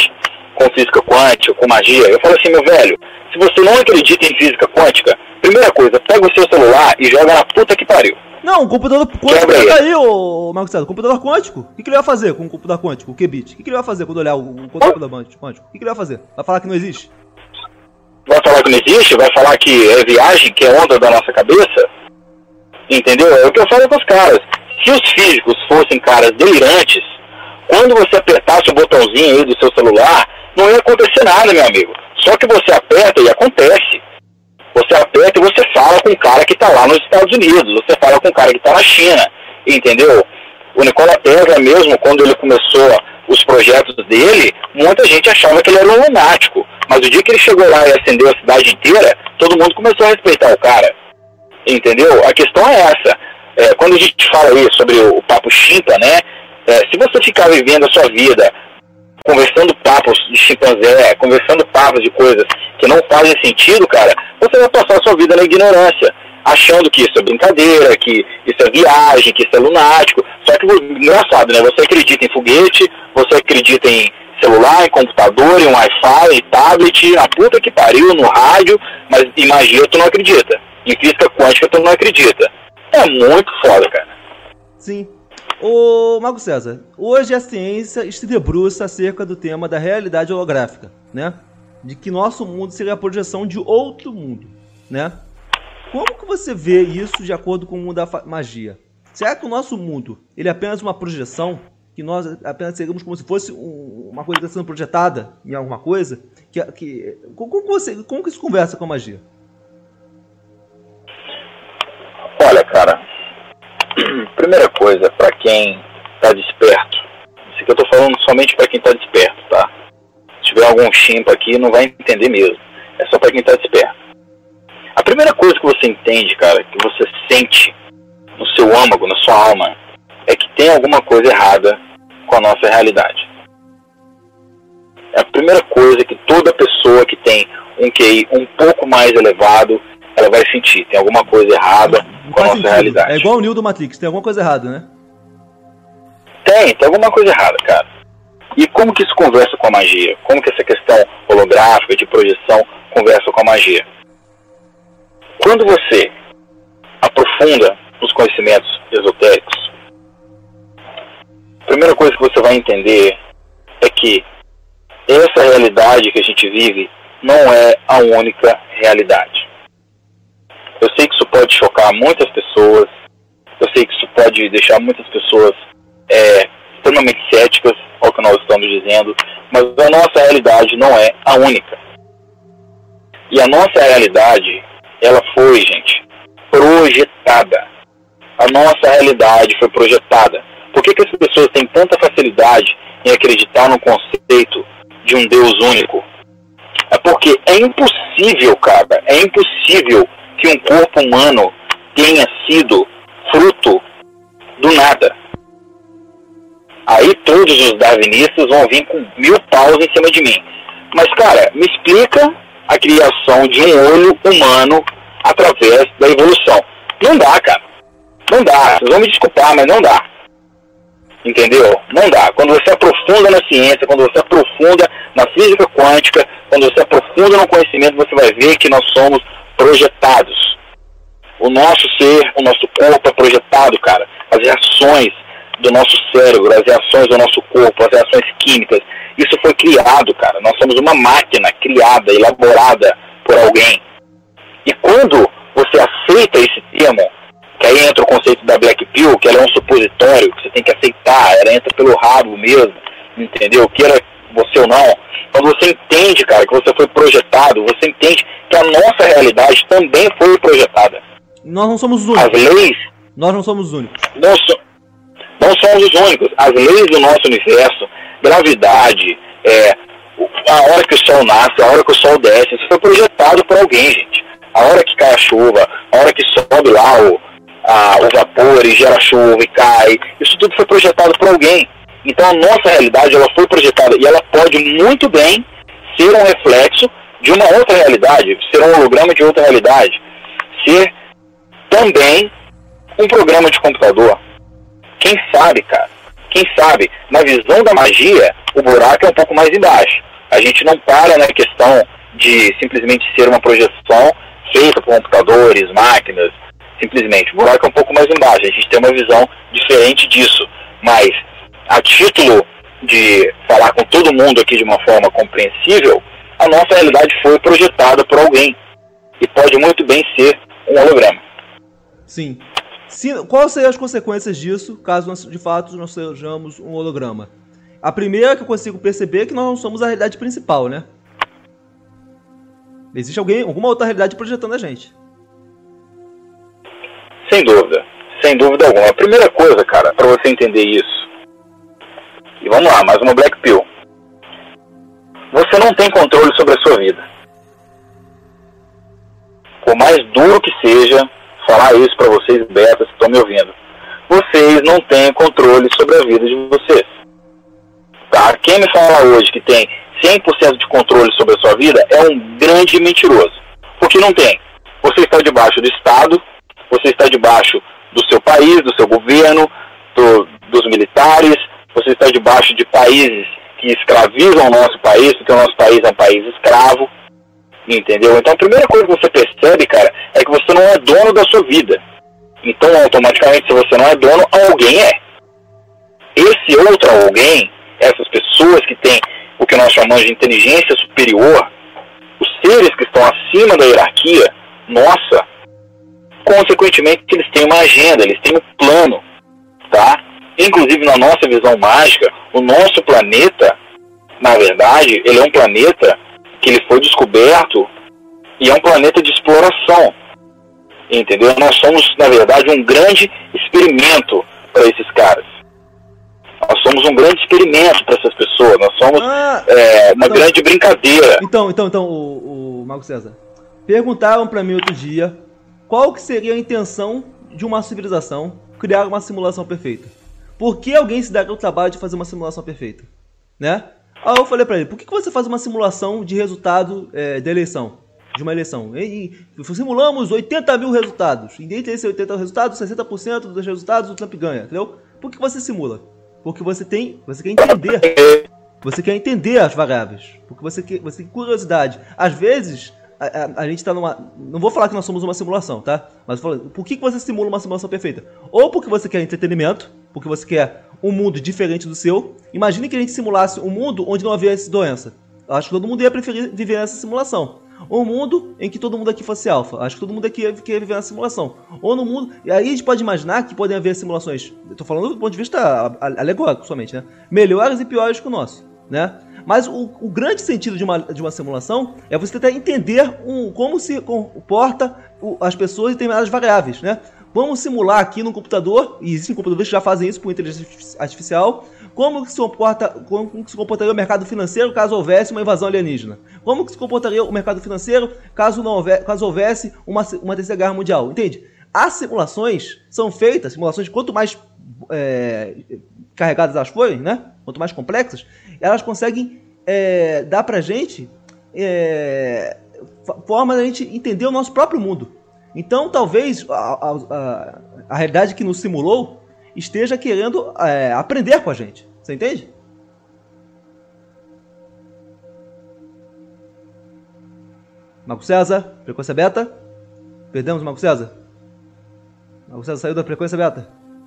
com física quântica, com magia. Eu falo assim, meu velho, se você não acredita em física quântica, primeira coisa, pega o seu celular e joga na puta que pariu. Não, o computador quântico tá aí, ô Marcos César. O computador quântico? O que ele vai fazer com o computador quântico, o Qubit? O que ele vai fazer quando olhar o computador quântico? O que ele vai fazer? Vai falar que não existe? Vai falar que não existe? Vai falar que é viagem, que é onda da nossa cabeça? Entendeu? É o que eu falo com os caras. Se os físicos fossem caras delirantes, quando você apertasse o botãozinho aí do seu celular, não ia acontecer nada, meu amigo. Só que você aperta e acontece. Você aperta e você fala com o cara que está lá nos Estados Unidos, você fala com o cara que está na China, entendeu? O Nikola Tesla mesmo, quando ele começou os projetos dele, muita gente achava que ele era um lunático. Mas o dia que ele chegou lá e acendeu a cidade inteira, todo mundo começou a respeitar o cara. Entendeu? A questão é essa. Quando a gente fala aí sobre o papo chimpa, né? Se você ficar vivendo a sua vida conversando papos de chimpanzé, conversando papos de coisas que não fazem sentido, cara, você vai passar a sua vida na ignorância, achando que isso é brincadeira, que isso é viagem, que isso é lunático. Só que, engraçado, né? Você acredita em foguete, você acredita em celular, em computador, em Wi-Fi, em tablet, na puta que pariu, no rádio, mas em magia tu não acredita. Em física quântica tu não acredita. É muito foda, cara. Sim. Ô, Marcos César, hoje a ciência se debruça acerca do tema da realidade holográfica, né? De que nosso mundo seria a projeção de outro mundo, né? Como que você vê isso de acordo com o mundo da magia? Será que o nosso mundo, ele é apenas uma projeção? Que nós apenas seríamos como se fosse uma coisa que está sendo projetada em alguma coisa? Como que isso conversa com a magia? Olha, cara, primeira coisa, para quem está desperto, isso que eu estou falando somente para quem está desperto, tá? Se tiver algum chimpa aqui, não vai entender mesmo. É só para quem está desperto. A primeira coisa que você entende, cara, que você sente no seu âmago, na sua alma, é que tem alguma coisa errada com a nossa realidade. É a primeira coisa que toda pessoa que tem um QI um pouco mais elevado, ela vai sentir. Tem alguma coisa errada com a nossa realidade. É igual o Neo do Matrix, tem alguma coisa errada, né? Tem alguma coisa errada, cara. E como que isso conversa com a magia? Como que essa questão holográfica, de projeção, conversa com a magia? Quando você aprofunda os conhecimentos esotéricos, a primeira coisa que você vai entender é que essa realidade que a gente vive não é a única realidade. Eu sei que isso pode chocar muitas pessoas, eu sei que isso pode deixar muitas pessoas extremamente céticas ao que nós estamos dizendo, mas a nossa realidade não é a única. E a nossa realidade, ela foi, gente, projetada. A nossa realidade foi projetada. Por que as pessoas têm tanta facilidade em acreditar no conceito de um Deus único? É porque é impossível, cara, é impossível que um corpo humano tenha sido fruto do nada. Aí todos os darwinistas vão vir com 1000 paus em cima de mim. Mas, cara, me explica a criação de um olho humano através da evolução. Não dá, cara. Não dá. Vocês vão me desculpar, mas não dá. Entendeu? Não dá. Quando você aprofunda na ciência, quando você aprofunda na física quântica, quando você aprofunda no conhecimento, você vai ver que nós somos projetados. O nosso ser, o nosso corpo é projetado, cara. As reações do nosso cérebro, as reações do nosso corpo, as reações químicas, isso foi criado, cara. Nós somos uma máquina criada, elaborada por alguém. E quando você aceita esse termo, que aí entra o conceito da Black Pill, que ela é um supositório, que você tem que aceitar, ela entra pelo rabo mesmo, entendeu? Queira você ou não. Quando você entende, cara, que você foi projetado, você entende que a nossa realidade também foi projetada. Nós não somos os únicos. As leis... Nós não somos os únicos. Não somos os únicos. As leis do nosso universo, gravidade, a hora que o sol nasce, a hora que o sol desce, isso foi projetado por alguém, gente. A hora que cai a chuva, a hora que sobe lá o vapor e gera chuva e cai, isso tudo foi projetado por alguém. Então a nossa realidade, ela foi projetada e ela pode muito bem ser um reflexo de uma outra realidade, ser um holograma de outra realidade, ser também um programa de computador. Quem sabe, cara? Quem sabe? Na visão da magia, o buraco é um pouco mais embaixo. A gente não para na questão de simplesmente ser uma projeção feita por computadores, máquinas, simplesmente. O buraco é um pouco mais embaixo, a gente tem uma visão diferente disso, mas a título de falar com todo mundo aqui de uma forma compreensível, a nossa realidade foi projetada por alguém, e pode muito bem ser um holograma. Sim. Quais seriam as consequências disso, caso nós, de fato nós sejamos um holograma? A primeira que eu consigo perceber é que nós não somos a realidade principal, né? Existe alguma outra realidade projetando a gente. Sem dúvida alguma. A primeira coisa, cara, para você entender isso, e vamos lá, mais uma Black Pill. Você não tem controle sobre a sua vida. Por mais duro que seja falar isso para vocês, betas que estão me ouvindo, vocês não têm controle sobre a vida de vocês. Tá? Quem me fala hoje que tem 100% de controle sobre a sua vida é um grande mentiroso. Porque não tem. Você está debaixo do Estado, você está debaixo do seu país, do seu governo, dos militares, você está debaixo de países que escravizam o nosso país, porque o nosso país é um país escravo, entendeu? Então a primeira coisa que você percebe, cara, é que você não é dono da sua vida. Então automaticamente, se você não é dono, alguém é. Esse outro alguém, essas pessoas que têm o que nós chamamos de inteligência superior, os seres que estão acima da hierarquia, nossa, consequentemente eles têm uma agenda, eles têm um plano, tá? Inclusive na nossa visão mágica, o nosso planeta, na verdade, ele é um planeta que ele foi descoberto e é um planeta de exploração, entendeu? Nós somos, na verdade, um grande experimento para esses caras. Nós somos um grande experimento para essas pessoas. Nós somos uma grande brincadeira. Então, o Marco César, perguntaram para mim outro dia qual que seria a intenção de uma civilização criar uma simulação perfeita. Por que alguém se daria o trabalho de fazer uma simulação perfeita? Né? Aí eu falei para ele, por que você faz uma simulação de resultado da eleição? De uma eleição. Simulamos 80 mil resultados. E dentre esses 80 resultados, 60% dos resultados o Trump ganha. Entendeu? Por que você simula? Porque você quer entender. Você quer entender as variáveis. Porque você tem curiosidade. Às vezes, a gente está numa... Não vou falar que nós somos uma simulação, tá? Mas eu falo, por que você simula uma simulação perfeita? Ou porque você quer entretenimento, porque você quer um mundo diferente do seu. Imagine que a gente simulasse um mundo onde não havia doença. Eu acho que todo mundo ia preferir viver nessa simulação. Ou um mundo em que todo mundo aqui fosse alfa. Acho que todo mundo aqui ia viver na simulação. Ou no mundo... E aí a gente pode imaginar que podem haver simulações... Eu tô falando do ponto de vista alegórico somente, né? Melhores e piores que o nosso, né? Mas o grande sentido de uma simulação é você tentar entender como se comporta as pessoas em determinadas variáveis, né? Vamos simular aqui no computador, e existem computadores que já fazem isso por inteligência artificial, como se comportaria o mercado financeiro caso houvesse uma invasão alienígena? Como que se comportaria o mercado financeiro caso houvesse uma terceira guerra mundial? Entende? As simulações são feitas, quanto mais carregadas elas forem, né? Quanto mais complexas, elas conseguem dar pra gente forma da gente entender o nosso próprio mundo. Então, talvez a realidade que nos simulou esteja querendo aprender com a gente. Você entende? Marco César, frequência beta. Perdemos o Marco César. Marco César saiu da frequência beta.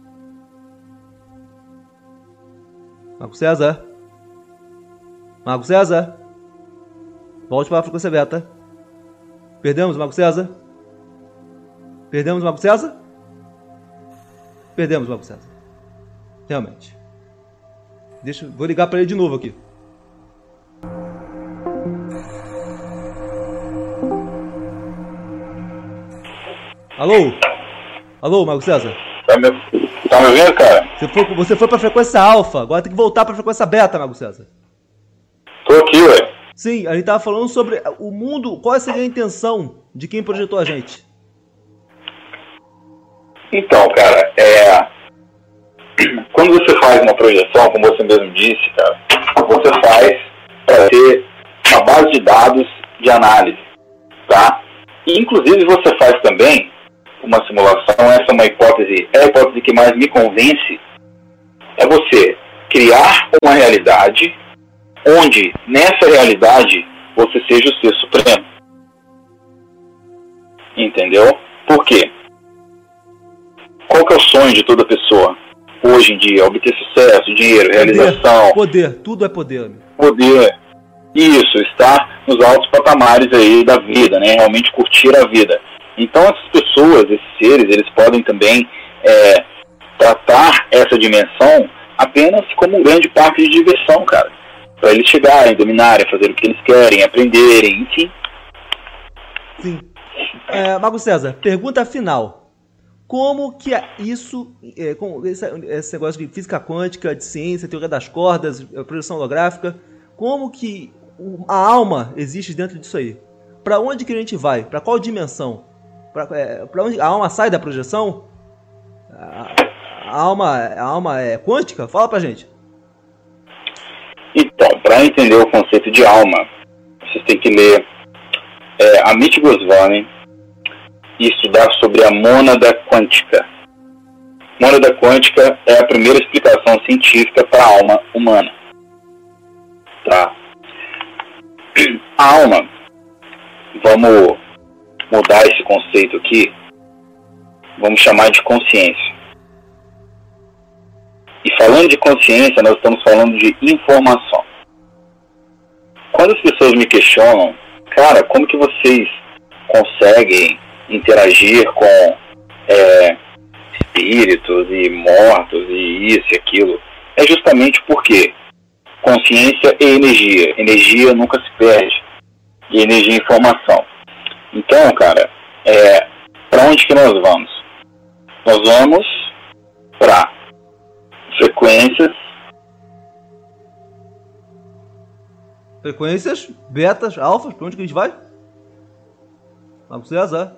Marco César. Marco César. Volte para a frequência beta. Perdemos o Marco César. Perdemos o Marco César? Perdemos o Marco César. Realmente. Vou ligar para ele de novo aqui. Alô? Alô, Marco César? Tá me ouvindo, cara? Você foi para a frequência alfa. Agora tem que voltar para a frequência beta, Marco César. Tô aqui, ué. Sim, a gente tava falando sobre o mundo. Qual seria a intenção de quem projetou a gente? Então, cara, quando você faz uma projeção, como você mesmo disse, cara, você faz para ter uma base de dados de análise, tá? E, inclusive, você faz também uma simulação, essa é uma hipótese, a hipótese que mais me convence, é você criar uma realidade onde, nessa realidade, você seja o ser supremo. Entendeu? Por quê? Qual que é o sonho de toda pessoa hoje em dia? Obter sucesso, dinheiro, realização. Poder, tudo é poder. Poder. Isso, estar nos altos patamares aí da vida, né? Realmente curtir a vida. Então essas pessoas, esses seres, eles podem também tratar essa dimensão apenas como um grande parque de diversão, cara. Para eles chegarem, dominarem, fazer o que eles querem, aprenderem, enfim. Sim. Mago César, pergunta final. Como que isso, esse negócio de física quântica, de ciência, teoria das cordas, projeção holográfica, como que a alma existe dentro disso aí? Para onde que a gente vai? Para qual dimensão? Para onde a alma sai da projeção? A alma é quântica? Fala pra gente. Então, para entender o conceito de alma, vocês têm que ler Amit Goswami e estudar sobre a mônada quântica. Mônada quântica é a primeira explicação científica para a alma humana. Tá? A alma, vamos mudar esse conceito aqui, vamos chamar de consciência. E falando de consciência, nós estamos falando de informação. Quando as pessoas me questionam, cara, como que vocês conseguem interagir com espíritos e mortos e isso e aquilo? É justamente porque consciência é energia. Energia nunca se perde. E energia é informação. Então, cara, para onde que nós vamos? Nós vamos para frequências, betas, alfas, para onde que a gente vai? Vamos César.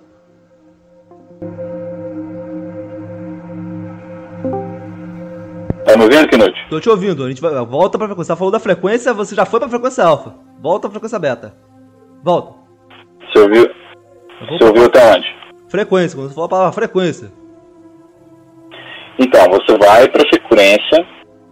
Tá me ouvindo, Knut? Tô te ouvindo, a gente volta pra frequência. Você falou da frequência, você já foi pra frequência alfa. Volta pra frequência beta. Volta. Você ouviu até onde? Frequência, quando você falou a palavra frequência. Então, você vai para a frequência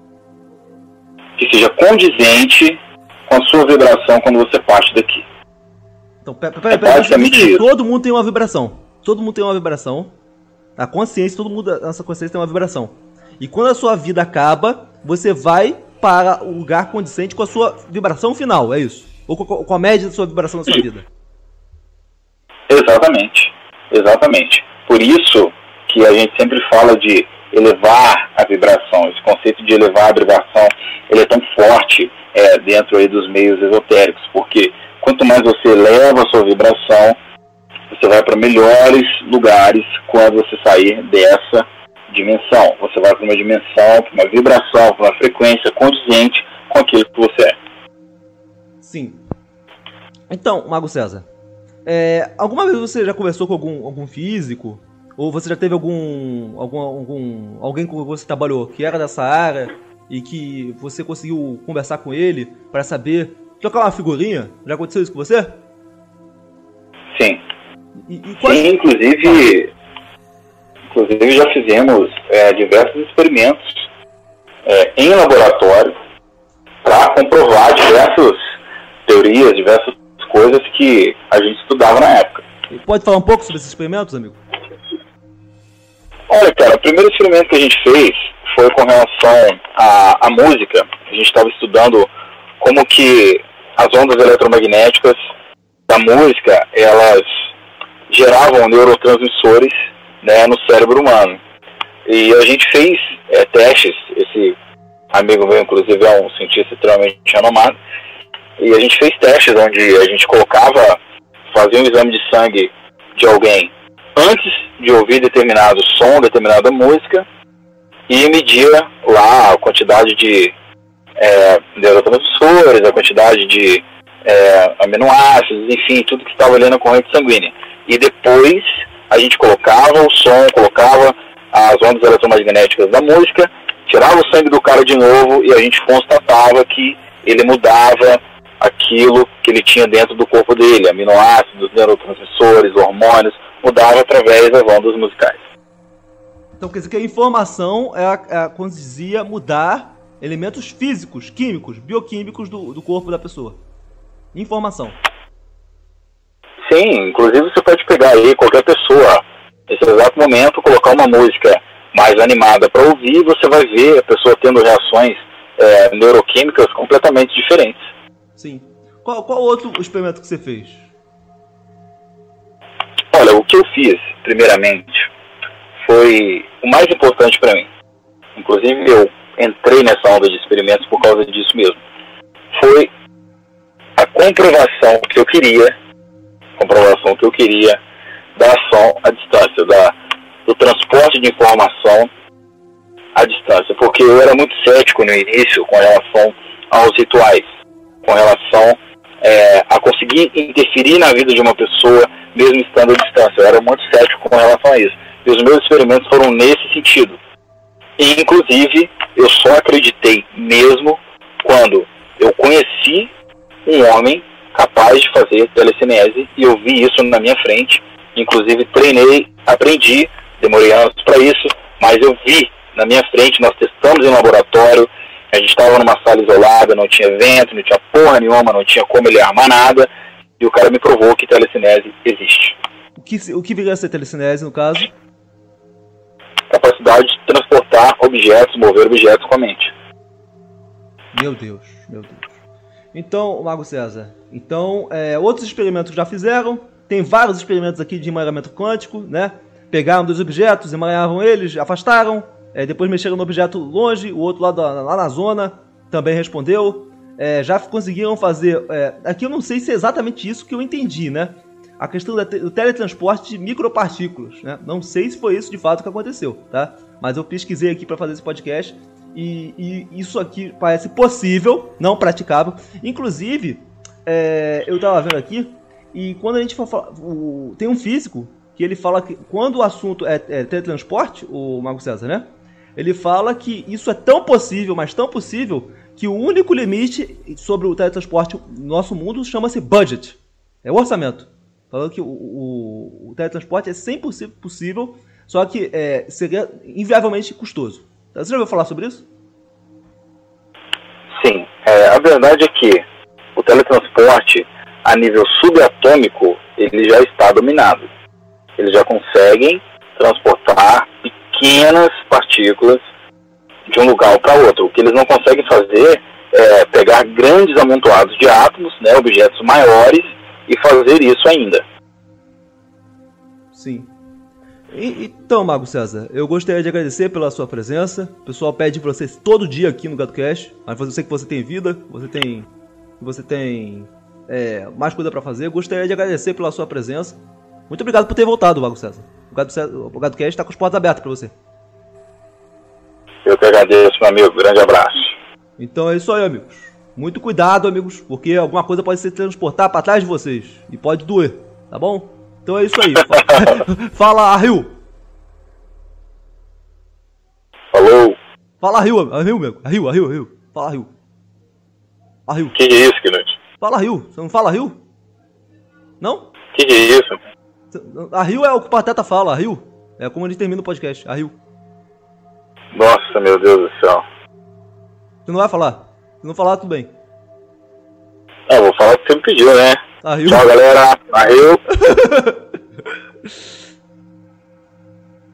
que seja condizente com a sua vibração quando você parte daqui. Então, basicamente todo mundo tem uma vibração. Todo mundo tem uma vibração. A consciência, todo mundo, a nossa consciência tem uma vibração. E quando a sua vida acaba, você vai para o lugar condizente com a sua vibração final, é isso? Ou com a média da sua vibração da sua vida? Exatamente. Exatamente. Por isso que a gente sempre fala de elevar a vibração. Esse conceito de elevar a vibração, ele é tão forte dentro aí dos meios esotéricos, porque quanto mais você eleva a sua vibração, você vai para melhores lugares quando você sair dessa dimensão. Você vai para uma dimensão, para uma vibração, para uma frequência condizente com aquilo que você é. Sim. Então, Mago César, alguma vez você já conversou com algum físico? Ou você já teve alguém com quem você trabalhou que era dessa área e que você conseguiu conversar com ele para saber, trocar uma figurinha? Já aconteceu isso com você? Sim. Sim, inclusive já fizemos diversos experimentos em laboratório para comprovar diversas teorias, diversas coisas que a gente estudava na época. E pode falar um pouco sobre esses experimentos, amigo? Olha, cara, o primeiro experimento que a gente fez foi com relação à música. A gente estava estudando como que as ondas eletromagnéticas da música, elas geravam neurotransmissores, né, no cérebro humano. E a gente fez testes, esse amigo meu, inclusive, é um cientista extremamente renomado, e a gente fez testes onde a gente fazia um exame de sangue de alguém antes de ouvir determinado som, determinada música, e media lá a quantidade de neurotransmissores, a quantidade de aminoácidos, enfim, tudo que estava ali na corrente sanguínea. E depois a gente colocava o som, colocava as ondas eletromagnéticas da música, tirava o sangue do cara de novo e a gente constatava que ele mudava aquilo que ele tinha dentro do corpo dele, aminoácidos, neurotransmissores, hormônios, mudava através das ondas musicais. Então quer dizer que a informação, quando dizia mudar elementos físicos, químicos, bioquímicos do corpo da pessoa. Informação. Sim, inclusive você pode pegar aí qualquer pessoa, nesse exato momento, colocar uma música mais animada para ouvir, e você vai ver a pessoa tendo reações neuroquímicas completamente diferentes. Sim. Qual outro experimento que você fez? Olha, o que eu fiz, primeiramente, foi o mais importante para mim. Inclusive, eu entrei nessa onda de experimentos por causa disso mesmo. Foi a comprovação que eu queria da ação à distância, do transporte de informação à distância, porque eu era muito cético no início com relação aos rituais, com relação a conseguir interferir na vida de uma pessoa mesmo estando à distância. Eu era muito cético com relação a isso. E os meus experimentos foram nesse sentido. E, inclusive, eu só acreditei mesmo quando eu conheci um homem capaz de fazer telecinese, e eu vi isso na minha frente. Inclusive, treinei, aprendi, demorei anos para isso, mas eu vi na minha frente, nós testamos em laboratório, a gente estava numa sala isolada, não tinha vento, não tinha porra nenhuma, não tinha como ele armar nada, e o cara me provou que telecinese existe. O que viria a ser telecinese, no caso? Capacidade de transportar objetos, mover objetos com a mente. Meu Deus. Então, Mago César, outros experimentos já fizeram, tem vários experimentos aqui de emaranhamento quântico, né? Pegaram dois objetos, emaranhavam eles, afastaram, depois mexeram no objeto longe, o outro lá na zona também respondeu. Já conseguiram fazer... aqui eu não sei se é exatamente isso que eu entendi, né? A questão do teletransporte de micropartículas, né? Não sei se foi isso de fato que aconteceu, tá? Mas eu pesquisei aqui para fazer esse podcast e isso aqui parece possível, não praticável. Inclusive, eu tava vendo aqui, e quando a gente for falar... tem um físico que ele fala que quando o assunto é teletransporte, o Mago César, né? Ele fala que isso é tão possível, mas tão possível, que o único limite sobre o teletransporte no nosso mundo chama-se budget. É o orçamento. Falando que o teletransporte é 100% possível, só que seria inviavelmente custoso. Você já ouviu falar sobre isso? Sim. A verdade é que o teletransporte, a nível subatômico, ele já está dominado. Eles já conseguem transportar pequenas partículas de um lugar para outro. O que eles não conseguem fazer é pegar grandes amontoados de átomos, né, objetos maiores, e fazer isso ainda. Sim. Então, Mago César, eu gostaria de agradecer pela sua presença. O pessoal pede pra você todo dia aqui no GadoCast, mas eu sei que você tem vida, você tem mais coisa pra fazer. Eu gostaria de agradecer pela sua presença. Muito obrigado por ter voltado, Mago César. O GadoCast está com as portas abertas para você. Eu que agradeço, meu amigo. Grande abraço. Então é isso aí, amigos. Muito cuidado, amigos, porque alguma coisa pode se transportar para trás de vocês. E pode doer, tá bom? Então é isso aí. Fala, Rio. Falou. Fala, Rio, amigo. Rio. Fala, Rio. Rio. Que é isso, Knut? Fala, Rio. Você não fala, Rio? Não? Que é isso? A Rio é o que o Pateta fala, a Rio. É como a gente termina o podcast, a Rio. Nossa, meu Deus do céu. Você não vai falar? Se não falar, tudo bem. Vou falar o que você me pediu, né? A Rio. Tchau, galera. A Rio.